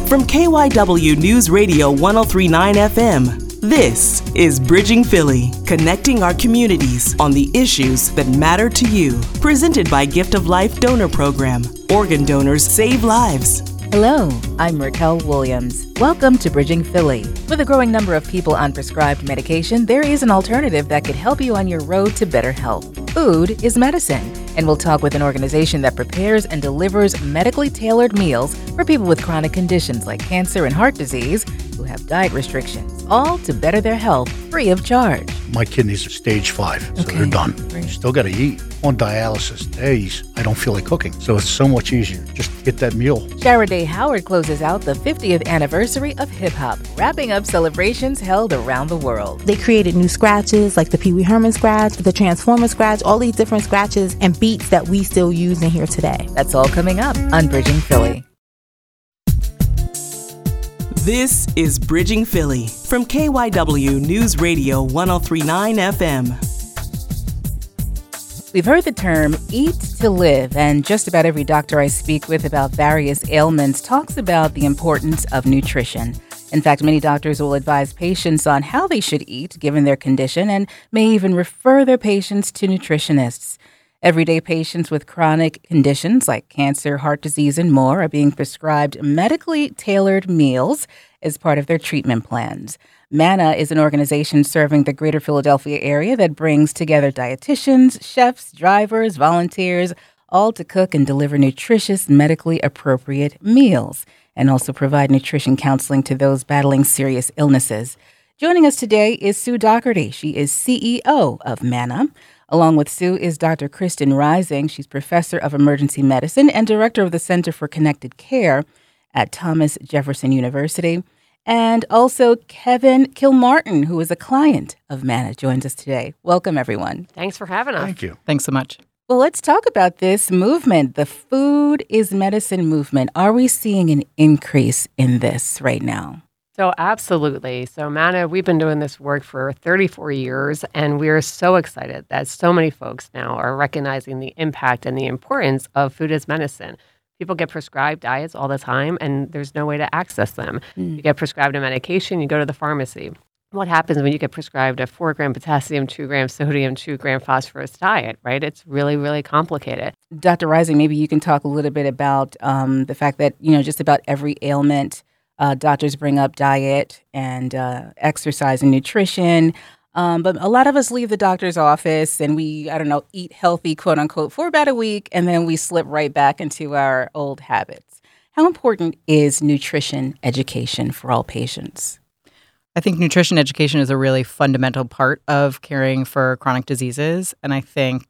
From KYW News Radio 1039 FM, this is Bridging Philly, connecting our communities on the issues that matter to you. Presented by Gift of Life Donor Program. Organ donors save lives. Hello, I'm Raquel Williams. Welcome to Bridging Philly. With a growing number of people on prescribed medication, there is an alternative that could help you on your road to better health. Food is medicine, and we'll talk with an organization that prepares and delivers medically tailored meals for people with chronic conditions like cancer and heart disease who have diet restrictions, all to better their health free of charge. My kidneys are stage 5, so they're done. Right. Still got to eat. On dialysis days, I don't feel like cooking, so it's so much easier. Just get that meal. Shara Day Howard closes out the 50th anniversary of hip-hop, wrapping up celebrations held around the world. They created new scratches like the Pee Wee Herman scratch, the Transformer scratch, all these different scratches and beats that we still use in here today. That's all coming up on Bridging Philly. This is Bridging Philly from KYW News Radio 1039 FM. We've heard the term eat to live, and just about every doctor I speak with about various ailments talks about the importance of nutrition. In fact, many doctors will advise patients on how they should eat given their condition and may even refer their patients to nutritionists. Everyday patients with chronic conditions like cancer, heart disease, and more are being prescribed medically tailored meals as part of their treatment plans. MANA is an organization serving the greater Philadelphia area that brings together dietitians, chefs, drivers, volunteers, all to cook and deliver nutritious, medically appropriate meals, and also provide nutrition counseling to those battling serious illnesses. Joining us today is Sue Dougherty. She is CEO of MANA. Along with Sue is Dr. Kristen Rising. She's professor of emergency medicine and director of the Center for Connected Care at Thomas Jefferson University. And also Kevin Kilmartin, who is a client of MANA, joins us today. Welcome, everyone. Thanks for having us. Thank you. Thanks so much. Well, let's talk about this movement, the Food is Medicine movement. Are we seeing an increase in this right now? So absolutely. So MANA, we've been doing this work for 34 years, and we're so excited that so many folks now are recognizing the impact and the importance of food as medicine. People get prescribed diets all the time, and there's no way to access them. You get prescribed a medication, you go to the pharmacy. What happens when you get prescribed a 4-gram potassium, 2-gram sodium, 2-gram phosphorus diet, right? It's really, really complicated. Dr. Rising, maybe you can talk a little bit about the fact that, just about every ailment, doctors bring up diet and exercise and nutrition. But a lot of us leave the doctor's office and we, eat healthy, quote unquote, for about a week, and then we slip right back into our old habits. How important is nutrition education for all patients? I think nutrition education is a really fundamental part of caring for chronic diseases. And I think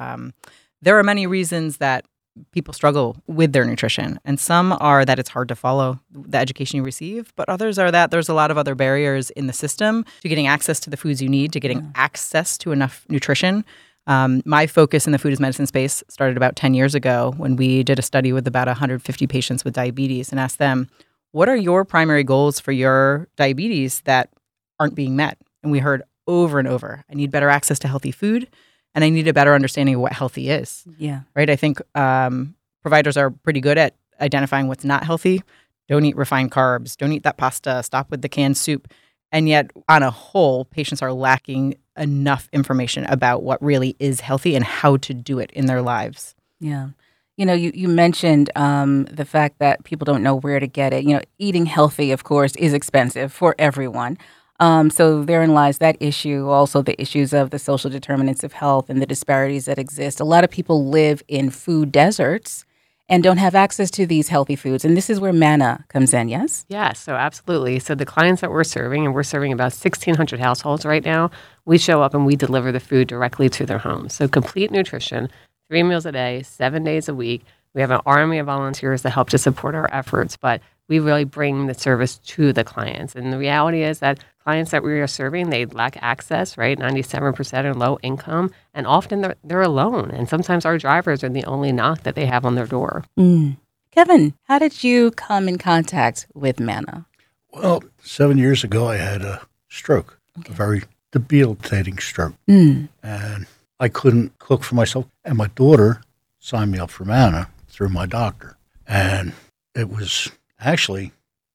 there are many reasons that people struggle with their nutrition. And some are that it's hard to follow the education you receive, but others are that there's a lot of other barriers in the system to getting access to the foods you need, to getting access to enough nutrition. My focus in the food as medicine space started about 10 years ago when we did a study with about 150 patients with diabetes and asked them, what are your primary goals for your diabetes that aren't being met? And we heard over and over, I need better access to healthy food, and I need a better understanding of what healthy is. Yeah. Right? I think providers are pretty good at identifying what's not healthy. Don't eat refined carbs. Don't eat that pasta. Stop with the canned soup. And yet, on a whole, patients are lacking enough information about what really is healthy and how to do it in their lives. Yeah. You mentioned the fact that people don't know where to get it. Eating healthy, of course, is expensive for everyone. So therein lies that issue, also the issues of the social determinants of health and the disparities that exist. A lot of people live in food deserts and don't have access to these healthy foods. And this is where MANA comes in, yes? Yeah, so absolutely. So the clients that we're serving, and we're serving about 1,600 households right now, we show up and we deliver the food directly to their homes. So complete nutrition, 3 meals a day, 7 days a week. We have an army of volunteers that help to support our efforts, but we really bring the service to the clients. And the reality is that clients that we are serving, they lack access, right? 97% are low income, and often they're alone. And sometimes our drivers are the only knock that they have on their door. Kevin, how did you come in contact with MANA? Well, 7 years ago, I had a stroke, a very debilitating stroke. Mm. And I couldn't cook for myself. And my daughter signed me up for MANA through my doctor. And it was actually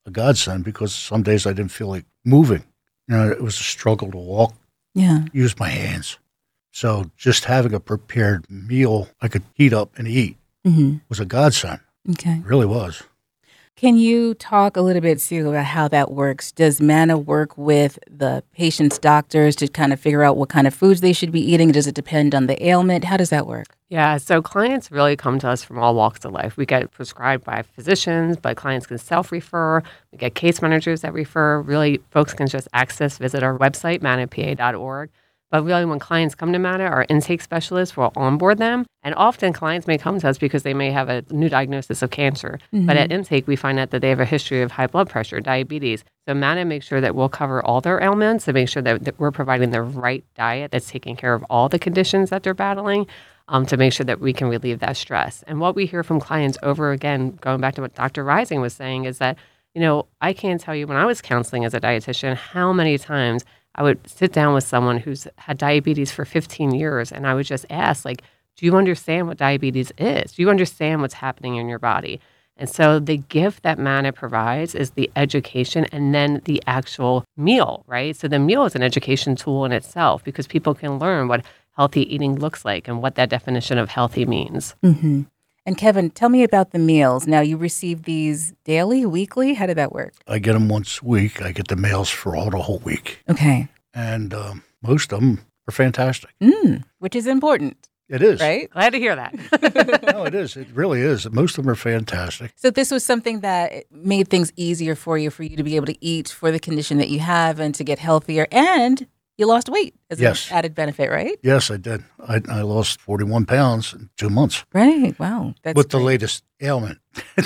a godsend because some days I didn't feel like moving. It was a struggle to walk, use my hands. So just having a prepared meal I could heat up and eat was a godsend. Okay. It really was. Can you talk a little bit, Sue, about how that works? Does Manna work with the patient's doctors to kind of figure out what kind of foods they should be eating? Does it depend on the ailment? How does that work? Yeah, so clients really come to us from all walks of life. We get prescribed by physicians, but clients can self-refer. We get case managers that refer. Really, folks can just visit our website, manapa.org. But really, when clients come to Manna, our intake specialists will onboard them. And often clients may come to us because they may have a new diagnosis of cancer. But at intake, we find out that they have a history of high blood pressure, diabetes. So Manna makes sure that we'll cover all their ailments and make sure that we're providing the right diet that's taking care of all the conditions that they're battling to make sure that we can relieve that stress. And what we hear from clients over again, going back to what Dr. Rising was saying, is that, I can't tell you when I was counseling as a dietitian how many times I would sit down with someone who's had diabetes for 15 years and I would just ask, do you understand what diabetes is? Do you understand what's happening in your body? And so the gift that Manna provides is the education and then the actual meal, right? So the meal is an education tool in itself because people can learn what healthy eating looks like and what that definition of healthy means. Mm-hmm. And Kevin, tell me about the meals. Now, you receive these daily, weekly? How did that work? I get them once a week. I get the meals for the whole week. Okay. And most of them are fantastic. Which is important. It is. Right? Glad to hear that. No, it is. It really is. Most of them are fantastic. So this was something that made things easier for you to be able to eat for the condition that you have and to get healthier. And you lost weight as an added benefit, right? Yes, I did. I lost 41 pounds in 2 months. Right. Wow. That's with the latest ailment.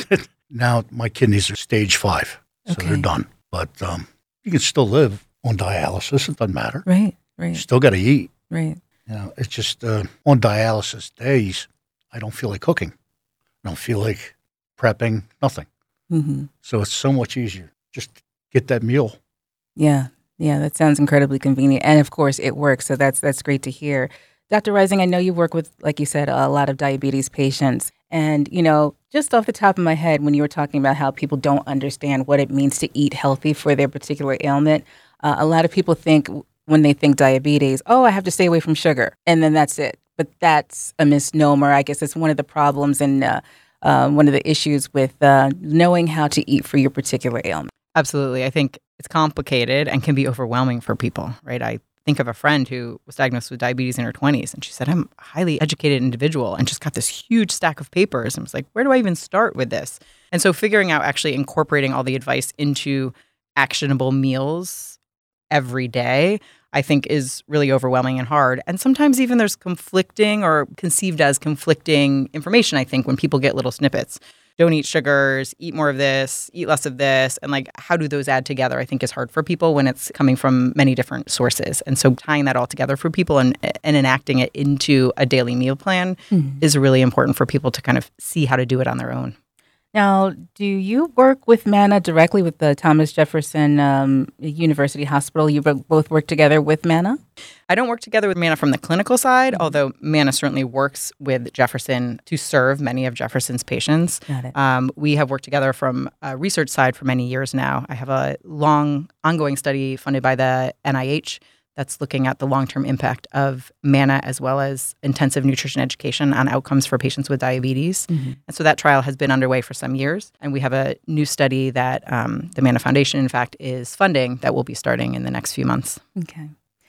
Now my kidneys are stage 5, so they're done. But you can still live on dialysis. It doesn't matter. Right. You still got to eat. Right. It's just on dialysis days, I don't feel like cooking. I don't feel like prepping, nothing. Mm-hmm. So it's so much easier. Just get that meal. Yeah. Yeah, that sounds incredibly convenient. And of course, it works. So that's great to hear. Dr. Rising, I know you work with, like you said, a lot of diabetes patients. And, just off the top of my head, when you were talking about how people don't understand what it means to eat healthy for their particular ailment, a lot of people think when they think diabetes, I have to stay away from sugar. And then that's it. But that's a misnomer. I guess it's one of the problems and one of the issues with knowing how to eat for your particular ailment. Absolutely. I think it's complicated and can be overwhelming for people, right? I think of a friend who was diagnosed with diabetes in her 20s, and she said, I'm a highly educated individual, and just got this huge stack of papers. And was like, where do I even start with this? And so figuring out actually incorporating all the advice into actionable meals every day, I think is really overwhelming and hard. And sometimes even there's conflicting or conceived as conflicting information, I think, when people get little snippets. Don't eat sugars, eat more of this, eat less of this. And how do those add together, I think is hard for people when it's coming from many different sources. And so tying that all together for people and enacting it into a daily meal plan is really important for people to kind of see how to do it on their own. Now, do you work with Manna directly with the Thomas Jefferson University Hospital? You both work together with Manna? I don't work together with Manna from the clinical side, although Manna certainly works with Jefferson to serve many of Jefferson's patients. Got it. We have worked together from a research side for many years now. I have a long ongoing study funded by the NIH that's looking at the long-term impact of Manna as well as intensive nutrition education on outcomes for patients with diabetes. Mm-hmm. And so that trial has been underway for some years. And we have a new study that the Manna Foundation, in fact, is funding that will be starting in the next few months. Okay.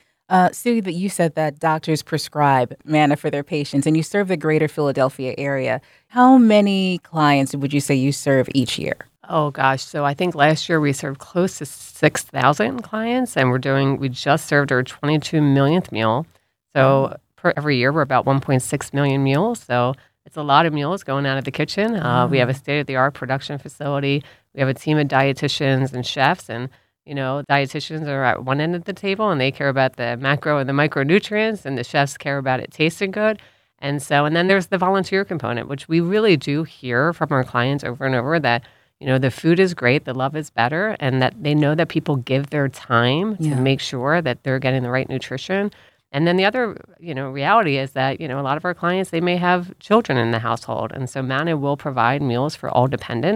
Sue, that you said that doctors prescribe Manna for their patients, and you serve the greater Philadelphia area. How many clients would you say you serve each year? Oh, gosh. So I think last year we served close to 6,000 clients, and we just served our 22 millionth meal. So every year we're about 1.6 million meals. So it's a lot of meals going out of the kitchen. We have a state-of-the-art production facility. We have a team of dietitians and chefs, and dietitians are at one end of the table, and they care about the macro and the micronutrients, and the chefs care about it tasting good. And then there's the volunteer component, which we really do hear from our clients over and over that the food is great, the love is better, and that they know that people give their time to make sure that they're getting the right nutrition. And then the other, reality is that, a lot of our clients, they may have children in the household. And so Manna will provide meals for all dependents,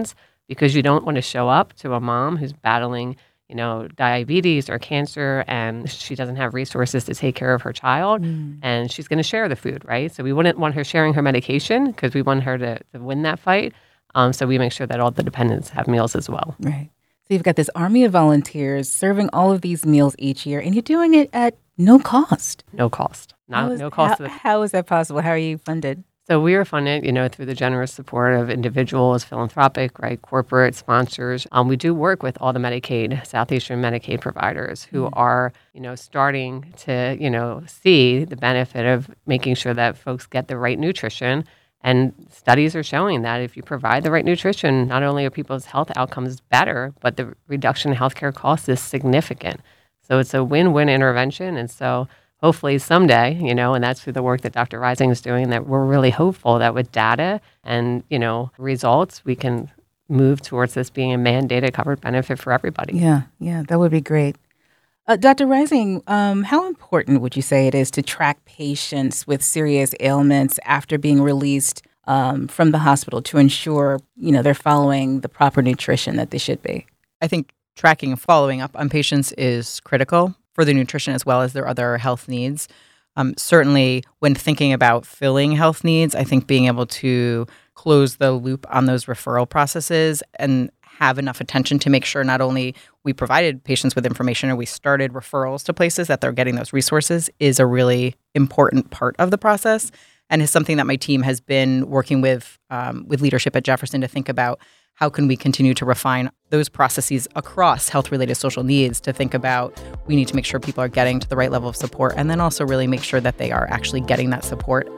because you don't want to show up to a mom who's battling, diabetes or cancer, and she doesn't have resources to take care of her child, and she's going to share the food, right? So we wouldn't want her sharing her medication because we want her to win that fight. So we make sure that all the dependents have meals as well. Right. So you've got this army of volunteers serving all of these meals each year, and you're doing it at no cost. No cost. No cost. How is that possible? How are you funded? So we are funded, through the generous support of individuals, philanthropic, right, corporate sponsors. We do work with all the Medicaid, Southeastern Medicaid providers who are, starting to, see the benefit of making sure that folks get the right nutrition. And studies are showing that if you provide the right nutrition, not only are people's health outcomes better, but the reduction in healthcare costs is significant. So it's a win-win intervention. And so hopefully someday, and that's through the work that Dr. Rising is doing, that we're really hopeful that with data and, results, we can move towards this being a mandated covered benefit for everybody. Yeah, that would be great. Dr. Rising, how important would you say it is to track patients with serious ailments after being released from the hospital to ensure, they're following the proper nutrition that they should be? I think tracking and following up on patients is critical for their nutrition as well as their other health needs. Certainly, when thinking about filling health needs, I think being able to close the loop on those referral processes and have enough attention to make sure not only we provided patients with information or we started referrals to places that they're getting those resources is a really important part of the process, and is something that my team has been working with leadership at Jefferson to think about. How can we continue to refine those processes across health-related social needs to think about we need to make sure people are getting to the right level of support, and then also really make sure that they are actually getting that support.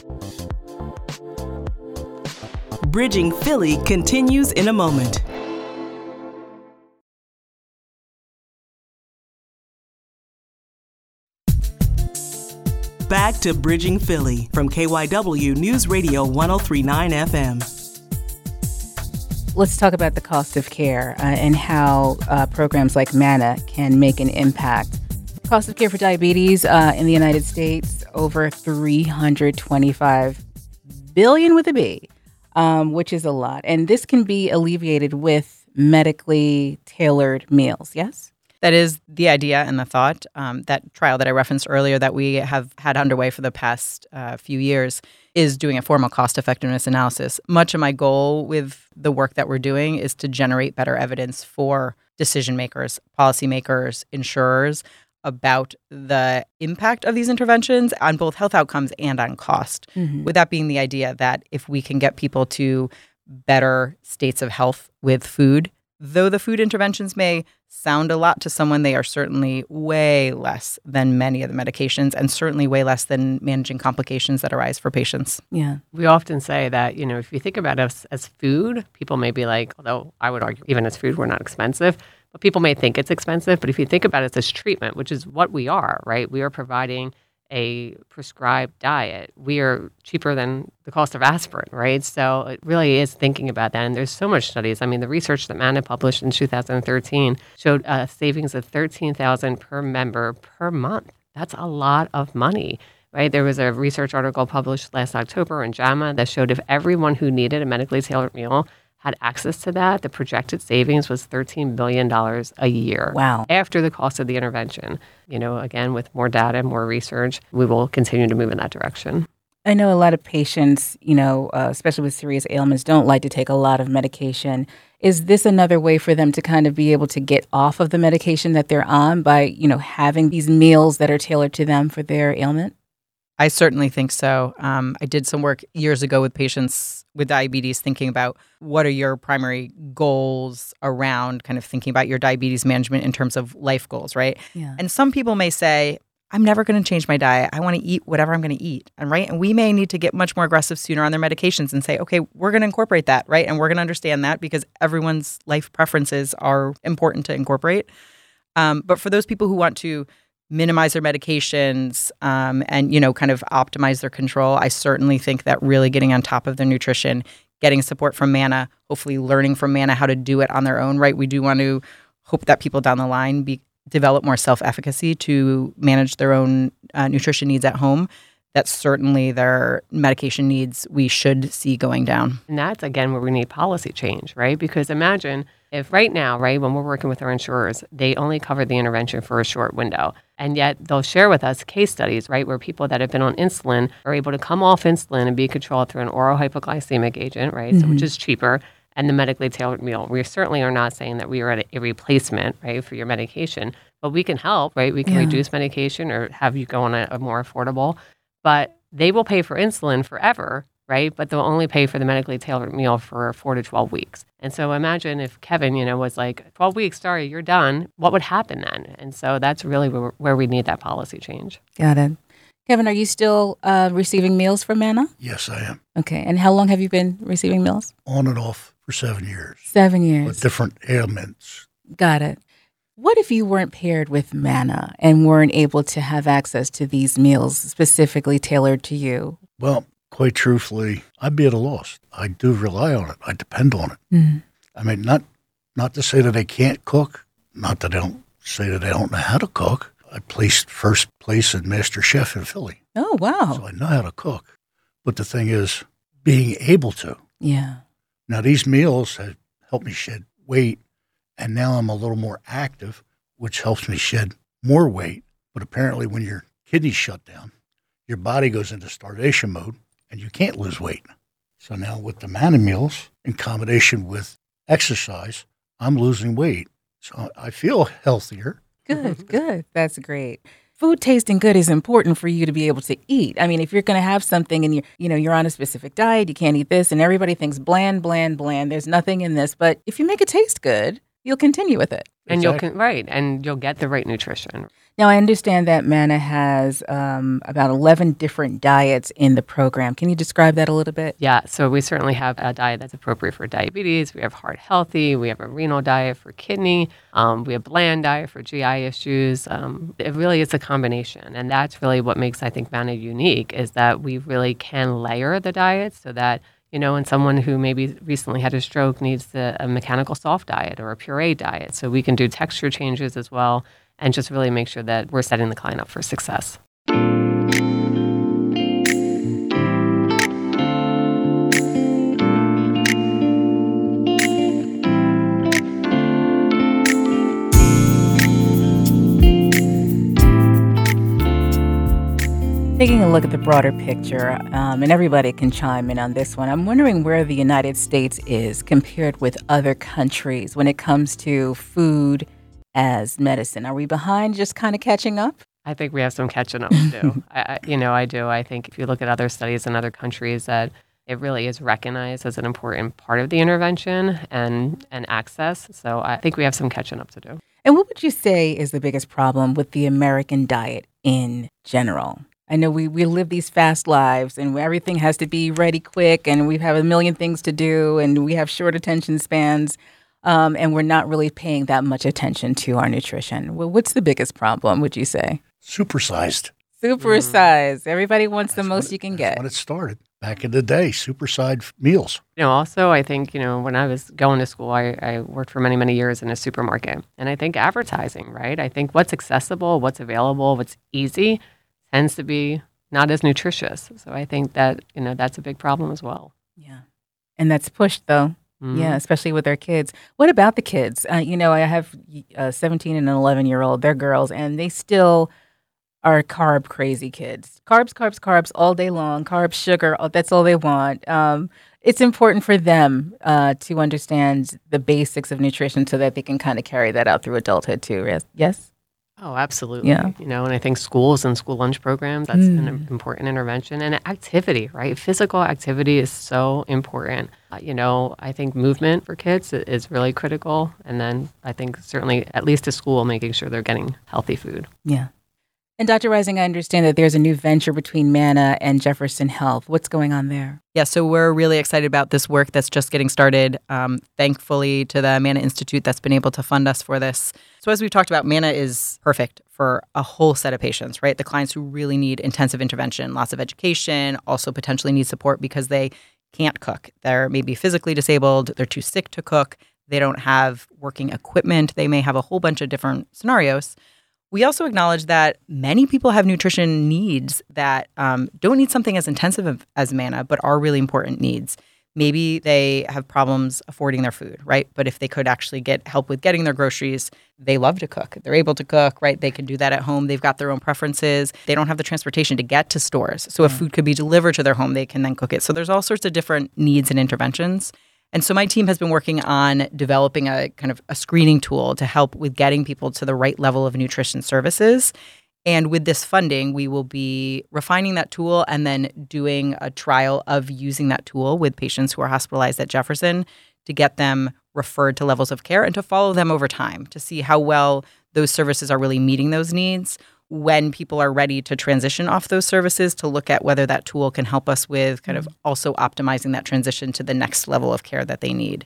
Bridging Philly continues in a moment. Back to Bridging Philly from KYW News Radio 103.9 FM. Let's talk about the cost of care and how programs like MANA can make an impact. Cost of care for diabetes in the United States, over $325 billion with a B, which is a lot. And this can be alleviated with medically tailored meals, yes? That is the idea and the thought. That trial that I referenced earlier that we have had underway for the past few years is doing a formal cost effectiveness analysis. Much of my goal with the work that we're doing is to generate better evidence for decision makers, policymakers, insurers about the impact of these interventions on both health outcomes and on cost. Mm-hmm. With that being the idea that if we can get people to better states of health with food, though the food interventions may sound a lot to someone, they are certainly way less than many of the medications and certainly way less than managing complications that arise for patients. Yeah. We often say that, if you think about us as food, people may be like, although I would argue even as food, we're not expensive, but people may think it's expensive. But if you think about it as treatment, which is what we are, right? We are providing a prescribed diet. We are cheaper than the cost of aspirin, right? So it really is thinking about that. And there's so much studies. I mean, the research that MANA published in 2013 showed a savings of $13,000 per member per month. That's a lot of money, right? There was a research article published last October in JAMA that showed if everyone who needed a medically tailored meal had access to that, the projected savings was $13 billion a year. Wow. After the cost of the intervention. Again, with more data, more research, we will continue to move in that direction. I know a lot of patients, especially with serious ailments, don't like to take a lot of medication. Is this another way for them to kind of be able to get off of the medication that they're on by, having these meals that are tailored to them for their ailment? I certainly think so. I did some work years ago with patients with diabetes thinking about what are your primary goals around kind of thinking about your diabetes management in terms of life goals, right? Yeah. And some people may say, I'm never going to change my diet. I want to eat whatever I'm going to eat. And we may need to get much more aggressive sooner on their medications and say, okay, we're going to incorporate that, right? And we're going to understand that because everyone's life preferences are important to incorporate. But for those people who want to minimize their medications and, kind of optimize their control, I certainly think that really getting on top of their nutrition, getting support from MANA, hopefully learning from MANA how to do it on their own, right? We do want to hope that people down the line develop more self-efficacy to manage their own nutrition needs at home. that certainly their medication needs we should see going down. And that's, again, where we need policy change, right? Because imagine if right now, right, when we're working with our insurers, they only cover the intervention for a short window. And yet they'll share with us case studies, right, where people that have been on insulin are able to come off insulin and be controlled through an oral hypoglycemic agent, right, so which is cheaper, and the medically tailored meal. We certainly are not saying that we are at a replacement, right, for your medication, but we can help, right? We can reduce medication or have you go on a more affordable. But they will pay for insulin forever, right? But they'll only pay for the medically tailored meal for 4 to 12 weeks. And so imagine if Kevin, was like, 12 weeks, sorry, you're done. What would happen then? And so that's really where we need that policy change. Got it. Kevin, are you still receiving meals from Manna? Yes, I am. Okay. And how long have you been receiving meals? On and off for 7 years. 7 years. With different ailments. Got it. What if you weren't paired with Manna and weren't able to have access to these meals specifically tailored to you? Well, quite truthfully, I'd be at a loss. I do rely on it. I depend on it. Mm-hmm. I mean, not to say that I can't cook, not that I don't say that I don't know how to cook. I placed first place in Master Chef in Philly. Oh, wow. So I know how to cook. But the thing is, being able to. Yeah. Now, these meals have helped me shed weight. And now I'm a little more active, which helps me shed more weight. But apparently when your kidneys shut down, your body goes into starvation mode and you can't lose weight. So now with the Manna meals in combination with exercise, I'm losing weight. So I feel healthier. Good. That's great. Food tasting good is important for you to be able to eat. I mean, if you're going to have something and you're on a specific diet, you can't eat this, and everybody thinks bland, there's nothing in this. But if you make it taste good, you'll continue with it. And you'll get the right nutrition. Now, I understand that Manna has about 11 different diets in the program. Can you describe that a little bit? Yeah, so we certainly have a diet that's appropriate for diabetes. We have heart healthy. We have a renal diet for kidney. We have bland diet for GI issues. It really is a combination. And that's really what makes, I think, Manna unique is that we really can layer the diets so that and someone who maybe recently had a stroke needs a mechanical soft diet or a puree diet. So we can do texture changes as well and just really make sure that we're setting the client up for success. Taking a look at the broader picture, and everybody can chime in on this one, I'm wondering where the United States is compared with other countries when it comes to food as medicine. Are we behind, just kind of catching up? I think we have some catching up to do. I do. I think if you look at other studies in other countries that it really is recognized as an important part of the intervention and access. So I think we have some catching up to do. And what would you say is the biggest problem with the American diet in general? I know we live these fast lives and everything has to be ready quick and we have a million things to do and we have short attention spans and we're not really paying that much attention to our nutrition. Well, what's the biggest problem, would you say? Supersized. Supersized. Everybody wants the most you can get. That's when it started. Back in the day, supersized meals. Also, I think, when I was going to school, I worked for many, many years in a supermarket. And I think advertising, right? I think what's accessible, what's available, what's easy tends to be not as nutritious. So I think that, that's a big problem as well. Yeah. And that's pushed, though. Mm-hmm. Yeah, especially with our kids. What about the kids? I have a 17 and an 11-year-old. They're girls, and they still are carb crazy kids. Carbs all day long. Carbs, sugar, that's all they want. It's important for them to understand the basics of nutrition so that they can kind of carry that out through adulthood too. Yes? Oh, absolutely. Yeah. And I think schools and school lunch programs, that's an important intervention. And activity, right? Physical activity is so important. I think movement for kids is really critical. And then I think certainly at least to school, making sure they're getting healthy food. Yeah. And Dr. Rising, I understand that there's a new venture between Manna and Jefferson Health. What's going on there? Yeah, so we're really excited about this work that's just getting started. Thankfully to the Manna Institute that's been able to fund us for this. So as we've talked about, Manna is perfect for a whole set of patients, right? The clients who really need intensive intervention, lots of education, also potentially need support because they can't cook. They're maybe physically disabled, they're too sick to cook, they don't have working equipment, they may have a whole bunch of different scenarios. We also acknowledge that many people have nutrition needs that don't need something as intensive as manna, but are really important needs. Maybe they have problems affording their food, right? But if they could actually get help with getting their groceries, they love to cook. They're able to cook, right? They can do that at home. They've got their own preferences. They don't have the transportation to get to stores. So if food could be delivered to their home, they can then cook it. So there's all sorts of different needs and interventions. And so my team has been working on developing a kind of a screening tool to help with getting people to the right level of nutrition services. And with this funding, we will be refining that tool and then doing a trial of using that tool with patients who are hospitalized at Jefferson to get them referred to levels of care and to follow them over time to see how well those services are really meeting those needs. When people are ready to transition off those services, to look at whether that tool can help us with kind of also optimizing that transition to the next level of care that they need.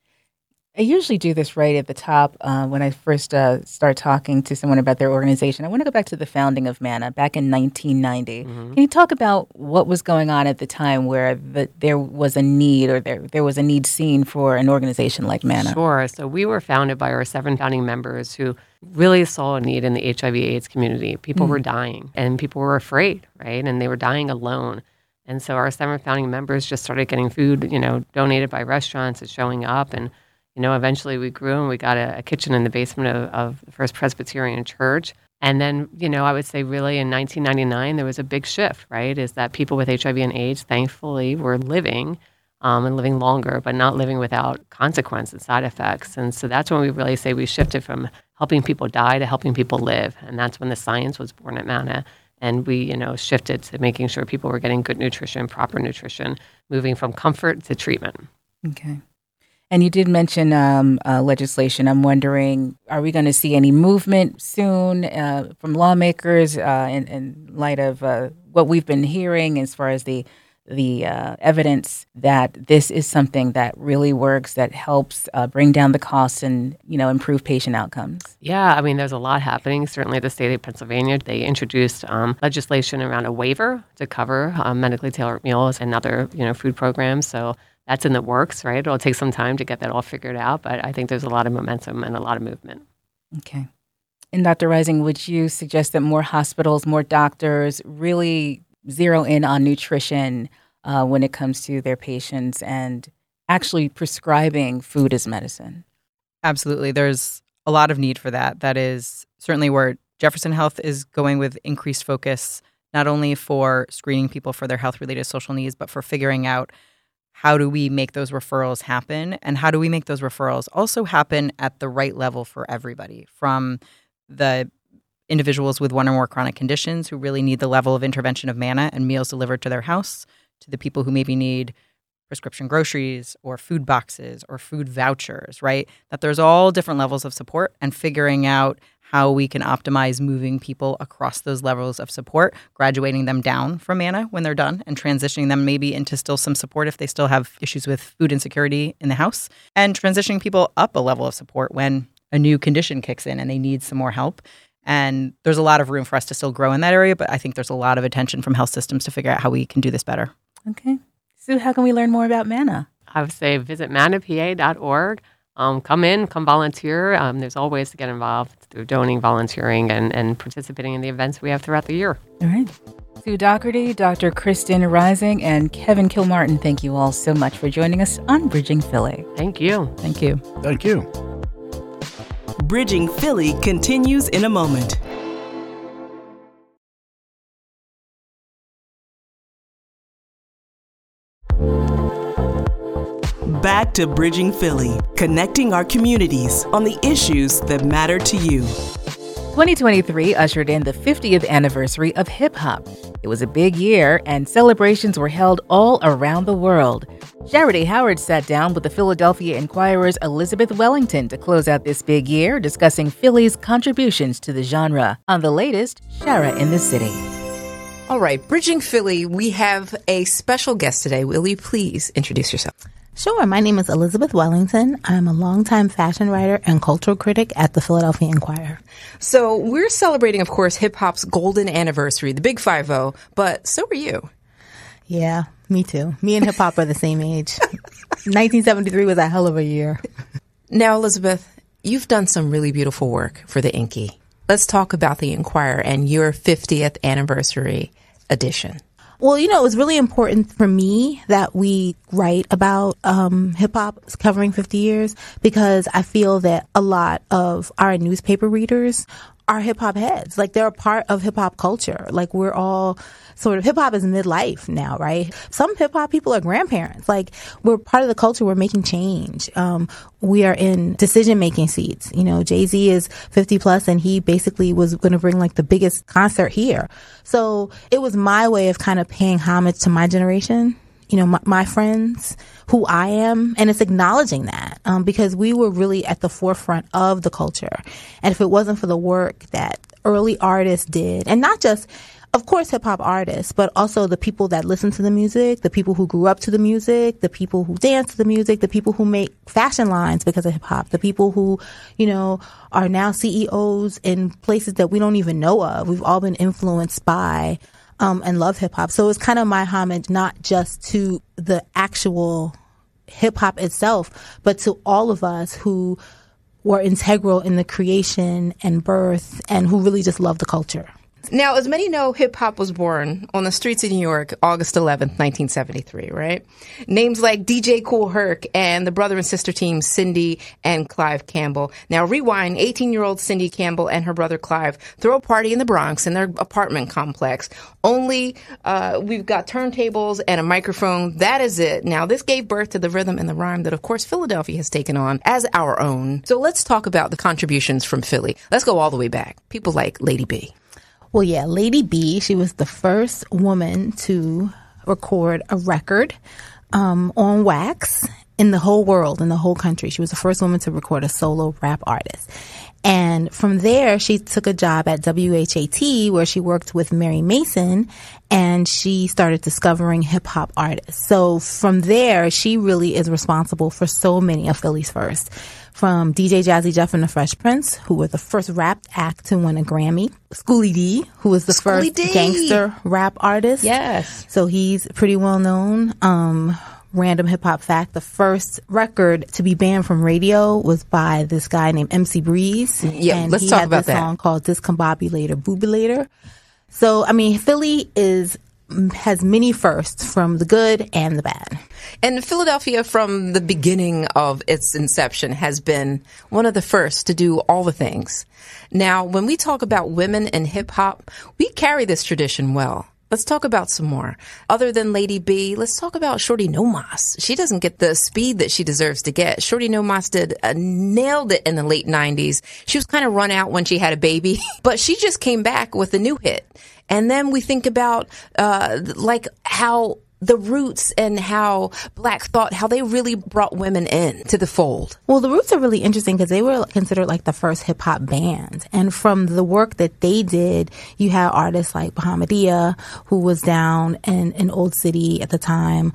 I usually do this right at the top when I first start talking to someone about their organization. I want to go back to the founding of MANA back in 1990. Can you talk about what was going on at the time where there was a need or there was a need seen for an organization like MANA? Sure. So we were founded by our 7 founding members who really saw a need in the HIV/AIDS community. People were dying and people were afraid, right? And they were dying alone. And so our 7 founding members just started getting food, donated by restaurants and showing up. And eventually we grew and we got a kitchen in the basement of the First Presbyterian Church. And then, I would say really in 1999, there was a big shift, right? Is that people with HIV and AIDS, thankfully, were living and living longer, but not living without consequences and side effects. And so that's when we really say we shifted from helping people die to helping people live. And that's when the science was born at MANA. And we, shifted to making sure people were getting good nutrition, proper nutrition, moving from comfort to treatment. Okay. And you did mention legislation. I'm wondering, are we going to see any movement soon from lawmakers in light of what we've been hearing as far as the evidence that this is something that really works, that helps bring down the costs and, improve patient outcomes? Yeah, I mean, there's a lot happening. Certainly the state of Pennsylvania, they introduced legislation around a waiver to cover medically tailored meals and other, food programs. So that's in the works, right? It'll take some time to get that all figured out, but I think there's a lot of momentum and a lot of movement. Okay. And Dr. Rising, would you suggest that more hospitals, more doctors really zero in on nutrition when it comes to their patients and actually prescribing food as medicine? Absolutely. There's a lot of need for that. That is certainly where Jefferson Health is going with increased focus, not only for screening people for their health-related social needs, but for figuring out how do we make those referrals happen, and how do we make those referrals also happen at the right level for everybody, from the individuals with one or more chronic conditions who really need the level of intervention of MANA and meals delivered to their house, to the people who maybe need prescription groceries or food boxes or food vouchers, right? That there's all different levels of support, and figuring out how we can optimize moving people across those levels of support, graduating them down from MANA when they're done and transitioning them maybe into still some support if they still have issues with food insecurity in the house, and transitioning people up a level of support when a new condition kicks in and they need some more help. And there's a lot of room for us to still grow in that area, but I think there's a lot of attention from health systems to figure out how we can do this better. Okay. Sue, how can we learn more about MANA? I would say visit manapa.org. Come volunteer. There's all ways to get involved through donating, volunteering, and participating in the events we have throughout the year. All right. Sue Dougherty, Dr. Kristen Rising, and Kevin Kilmartin, thank you all so much for joining us on Bridging Philly. Thank you. Thank you. Thank you. Bridging Philly continues in a moment. Back to Bridging Philly, connecting our communities on the issues that matter to you. 2023 ushered in the 50th anniversary of hip-hop. It was a big year, and celebrations were held all around the world. Charity Howard sat down with the Philadelphia Inquirer's Elizabeth Wellington to close out this big year, discussing Philly's contributions to the genre. On the latest, Shara in the City. All right, Bridging Philly, we have a special guest today. Will you please introduce yourself? Sure. My name is Elizabeth Wellington. I'm a longtime fashion writer and cultural critic at the Philadelphia Inquirer. So we're celebrating, of course, hip-hop's golden anniversary, the Big 5-0, but so are you. Yeah, me too. Me and hip-hop are the same age. 1973 was a hell of a year. Now, Elizabeth, you've done some really beautiful work for the Inky. let's talk about the Inquirer and your 50th anniversary edition. Well, it was really important for me that we write about hip hop covering 50 years because I feel that a lot of our newspaper readers are hip hop heads. Like, they're a part of hip hop culture. Like, we're all sort of, hip hop is midlife now, right? Some hip hop people are grandparents. Like, we're part of the culture. We're making change. We are in decision making seats. Jay-Z is 50 plus and he basically was going to bring like the biggest concert here. So it was my way of kind of paying homage to my generation. My friends, who I am, and it's acknowledging that because we were really at the forefront of the culture. And if it wasn't for the work that early artists did, and not just, of course, hip hop artists, but also the people that listen to the music, the people who grew up to the music, the people who dance to the music, the people who make fashion lines because of hip hop, the people who, are now CEOs in places that we don't even know of. We've all been influenced by and love hip hop. So it's kind of my homage, not just to the actual hip hop itself, but to all of us who were integral in the creation and birth and who really just love the culture. Now, as many know, hip-hop was born on the streets of New York, August 11th, 1973, right? Names like DJ Kool Herc and the brother and sister team Cindy and Clive Campbell. Now, rewind, 18-year-old Cindy Campbell and her brother Clive throw a party in the Bronx in their apartment complex. Only we've got turntables and a microphone. That is it. Now, this gave birth to the rhythm and the rhyme that, of course, Philadelphia has taken on as our own. So let's talk about the contributions from Philly. Let's go all the way back. People like Lady B. Well, yeah, Lady B, she was the first woman to record a record on wax in the whole world, in the whole country. She was the first woman to record a solo rap artist. And from there, she took a job at WHAT where she worked with Mary Mason and she started discovering hip hop artists. So from there, she really is responsible for so many of Philly's first. From DJ Jazzy Jeff and the Fresh Prince, who were the first rap act to win a Grammy. Schoolie D, who was the first gangster rap artist. Yes. So he's pretty well known. Random hip hop fact, the first record to be banned from radio was by this guy named MC Breeze. Yeah, and let's he talk had about this song called Discombobulator Boobulator. So, I mean, Philly has many firsts, from the good and the bad. And Philadelphia, from the beginning of its inception, has been one of the first to do all the things. Now, when we talk about women in hip hop, we carry this tradition well. Let's talk about some more. Other than Lady B, let's talk about Shorty No Mas. She doesn't get the speed that she deserves to get. Shorty No Mas nailed it in the late 90s. She was kind of run out when she had a baby, but she just came back with a new hit. And then we think about like how the Roots and how Black Thought, how they really brought women in to the fold. Well, the Roots are really interesting because they were considered like the first hip hop band. And from the work that they did, you had artists like Bahamadia, who was down in Old City at the time.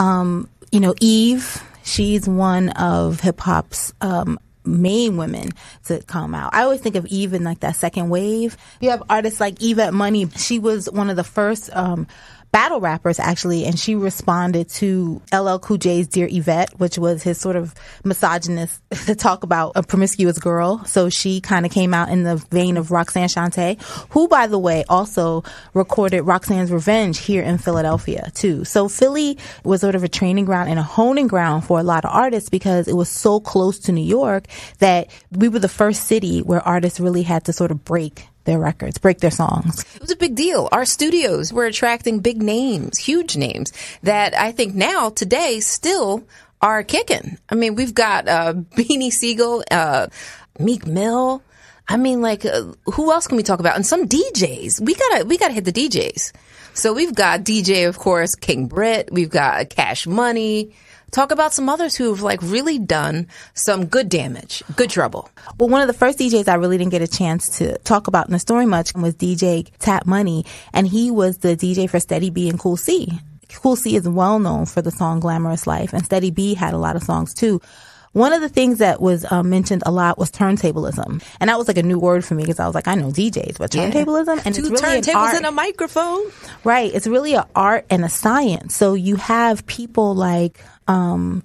Eve, she's one of hip hop's main women to come out. I always think of Eve in like that second wave. You have artists like Yvette Money. She was one of the first battle rappers, actually, and she responded to LL Cool J's Dear Yvette, which was his sort of misogynist to talk about a promiscuous girl. So she kind of came out in the vein of Roxanne Shante, who, by the way, also recorded Roxanne's Revenge here in Philadelphia, too. So Philly was sort of a training ground and a honing ground for a lot of artists because it was so close to New York that we were the first city where artists really had to sort of break their records, break their songs. It was a big deal. Our studios were attracting big names, huge names, that I think now, today, still are kicking. I mean, we've got Beanie Siegel, Meek Mill. I mean, like, who else can we talk about? And some DJs. We gotta hit the DJs. So we've got DJ, of course, King Britt. We've got Cash Money. Talk about some others who've like really done some good damage, good trouble. Well, one of the first DJs I really didn't get a chance to talk about in the story much was DJ Tap Money, and he was the DJ for Steady B and Cool C. Cool C is well known for the song Glamorous Life, and Steady B had a lot of songs too. One of the things that was mentioned a lot was turntablism. And that was like a new word for me because I was like, I know DJs, but turntablism? And two it's really turntables and a microphone. Right. It's really an art and a science. So you have people like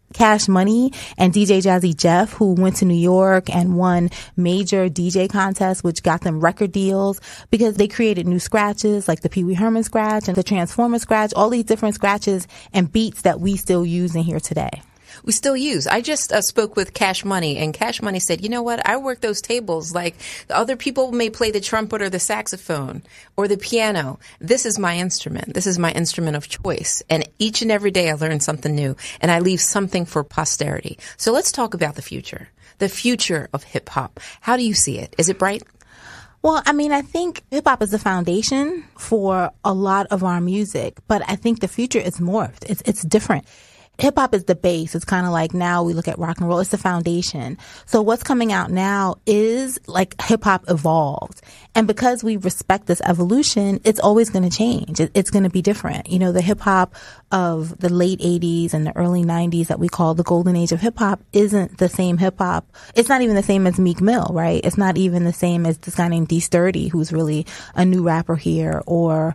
Cash Money and DJ Jazzy Jeff, who went to New York and won major DJ contests, which got them record deals because they created new scratches like the Pee Wee Herman scratch and the Transformer scratch, all these different scratches and beats that we still use in here today. We still use. I just spoke with Cash Money, and Cash Money said, you know what? I work those tables like the other people may play the trumpet or the saxophone or the piano. This is my instrument. This is my instrument of choice. And each and every day I learn something new, and I leave something for posterity. So let's talk about the future of hip hop. How do you see it? Is it bright? Well, I mean, I think hip hop is the foundation for a lot of our music, but I think the future is morphed. It's different. Hip hop is the base. It's kind of like now we look at rock and roll. It's the foundation. So what's coming out now is like hip hop evolved. And because we respect this evolution, it's always going to change. It's going to be different. You know, the hip hop of the late 80s and the early 90s that we call the golden age of hip hop isn't the same hip hop. It's not even the same as Meek Mill, right? It's not even the same as this guy named D-Sturdy, who's really a new rapper here, or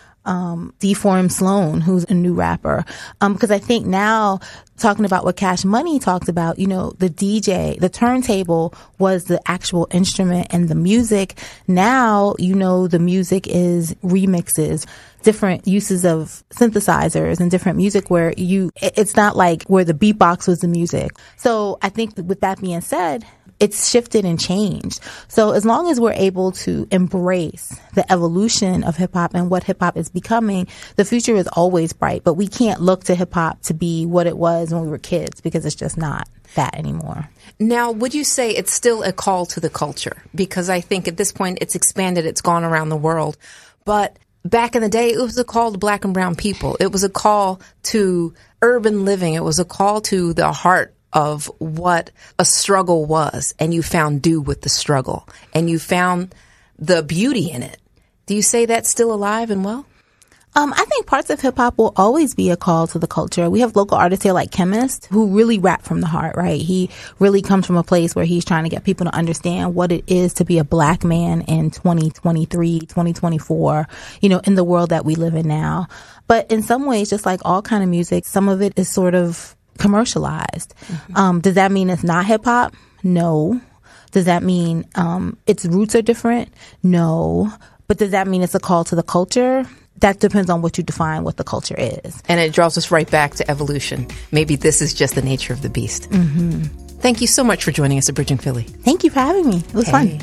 D4M Sloan, who's a new rapper. Because I think now, talking about what Cash Money talks about, you know, the DJ, the turntable was the actual instrument and the music. Now, you know, the music is remixes, different uses of synthesizers and different music where it's not like where the beatbox was the music. So I think with that being said, it's shifted and changed. So as long as we're able to embrace the evolution of hip hop and what hip hop is becoming, the future is always bright. But we can't look to hip hop to be what it was when we were kids, because it's just not that anymore. Now, would you say it's still a call to the culture? Because I think at this point it's expanded, it's gone around the world. But back in the day, it was a call to black and brown people. It was a call to urban living. It was a call to the heart of what a struggle was, and you found due with the struggle, and you found the beauty in it. Do you say that's still alive and well? I think parts of hip hop will always be a call to the culture. We have local artists here like Chemist who really rap from the heart, right? He really comes from a place where he's trying to get people to understand what it is to be a black man in 2023, 2024, you know, in the world that we live in now. But in some ways, just like all kind of music, some of it is sort of commercialized. Mm-hmm. Does that mean it's not hip hop? No. Does that mean its roots are different? No. But does that mean it's a call to the culture? That depends on what you define what the culture is. And it draws us right back to evolution. Maybe this is just the nature of the beast. Mm-hmm. Thank you so much for joining us at Bridging Philly. Thank you for having me. It was fun.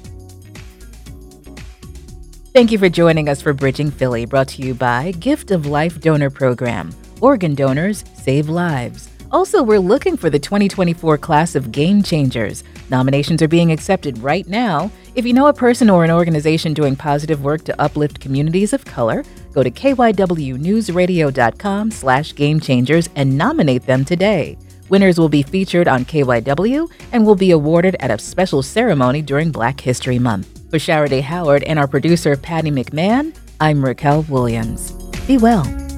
Thank you for joining us for Bridging Philly, brought to you by Gift of Life Donor Program. Organ donors save lives. Also, we're looking for the 2024 class of Game Changers. Nominations are being accepted right now. If you know a person or an organization doing positive work to uplift communities of color, go to kywnewsradio.com/Game Changers and nominate them today. Winners will be featured on KYW and will be awarded at a special ceremony during Black History Month. For Shara Day Howard and our producer, Patty McMahon, I'm Raquel Williams. Be well.